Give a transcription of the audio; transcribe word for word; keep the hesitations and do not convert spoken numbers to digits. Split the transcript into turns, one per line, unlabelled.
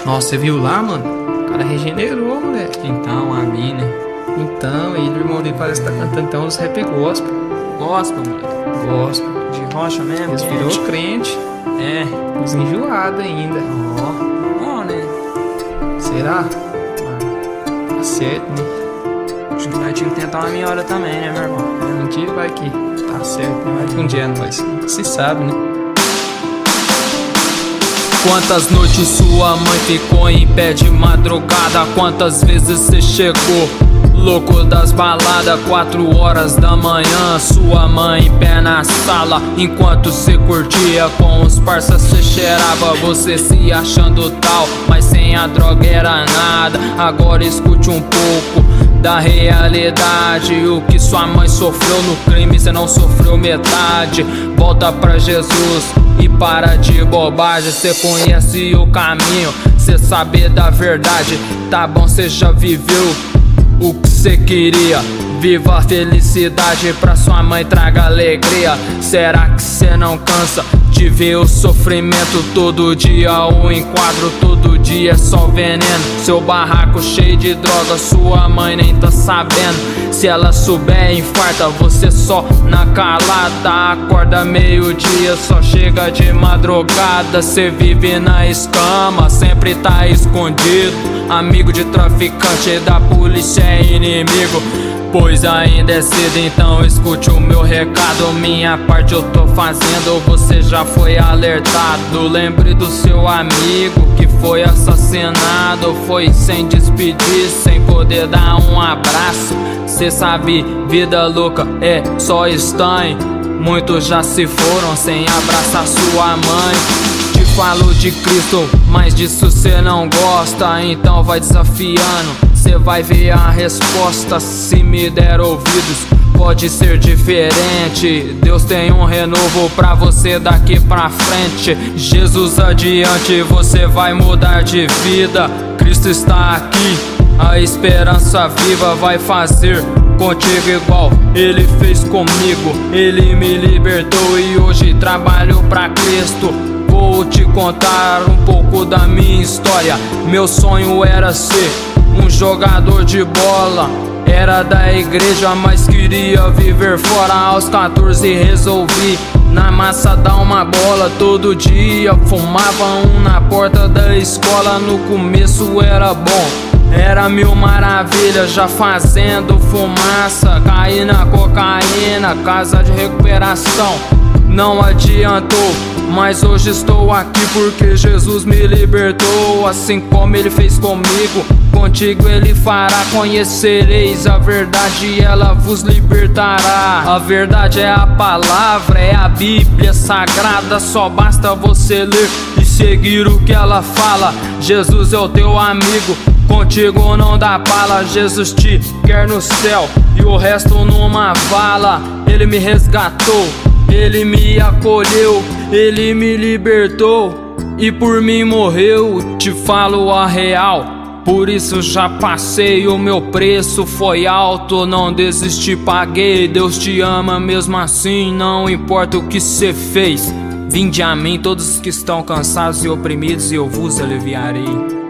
Nossa, você viu lá, mano? O cara regenerou, moleque.
Então, a mina.
Então, ele, o irmão dele parece que tá cantando então os rap gospel.
Gospel, moleque.
Gospel.
De rocha mesmo.
Eles virou
crente.
crente.
É.
Os enjoados ainda.
Ó. Ó, né?
Será?
Ah,
Tá certo, né?
acho que nós tínhamos que tentar uma minha hora também, né, meu irmão?
Um dia vai que tá certo, né? Vai que um dia nós. Nunca se sabe, né?
Quantas noites sua mãe ficou em pé de madrugada? Quantas vezes cê chegou louco das baladas? Quatro horas da manhã, sua mãe em pé na sala. Enquanto cê curtia com os parças, cê cheirava. Você se achando tal, mas sem a droga era nada. Agora escute um pouco da realidade. O que sua mãe sofreu no crime, cê não sofreu metade. Volta pra Jesus e para de bobagem. Cê conhece o caminho, cê sabe da verdade. Tá bom, cê já viveu o que cê queria. Viva a felicidade, pra sua mãe traga alegria. Será que cê não cansa de ver o sofrimento todo dia? O enquadro todo dia é só veneno. Seu barraco cheio de droga, sua mãe nem tá sabendo. Se ela souber, infarta você só na calada. Acorda meio-dia, só chega de madrugada. Cê vive na escama, sempre tá escondido. Amigo de traficante, da polícia é inimigo. Pois ainda é cedo, então escute o meu recado. Minha parte eu tô fazendo, você já foi alertado. Lembre do seu amigo que foi assassinado. Foi sem despedir, sem poder dar um abraço. Cê sabe, vida louca é só estranho. Muitos já se foram sem abraçar sua mãe. Te falo de Cristo, mas disso cê não gosta. Então vai desafiando, cê vai ver a resposta. Se me der ouvidos, pode ser diferente. Deus tem um renovo pra você daqui pra frente. Jesus adiante, você vai mudar de vida. Cristo está aqui, a esperança viva vai fazer contigo igual Ele fez comigo. Ele me libertou e hoje trabalho pra Cristo. Vou te contar um pouco da minha história. Meu sonho era ser um jogador de bola. Era da igreja, mas queria viver fora. Aos quatorze resolvi na massa dar uma bola. Todo dia fumava um na porta da escola. No começo era bom, era mil maravilhas, já fazendo fumaça. Caí na cocaína, casa de recuperação. Não adiantou, mas hoje estou aqui porque Jesus me libertou. Assim como Ele fez comigo, contigo Ele fará. Conhecereis a verdade e ela vos libertará. A verdade é a palavra, é a Bíblia Sagrada. Só basta você ler e seguir o que ela fala. Jesus é o teu amigo, contigo não dá bala. Jesus te quer no céu e o resto numa vala. Ele me resgatou, Ele me acolheu, Ele me libertou e por mim morreu. Te falo a real, por isso já passei. O meu preço foi alto, não desisti, paguei. Deus te ama mesmo assim, não importa o que cê fez. Vinde a mim todos os que estão cansados e oprimidos e eu vos aliviarei.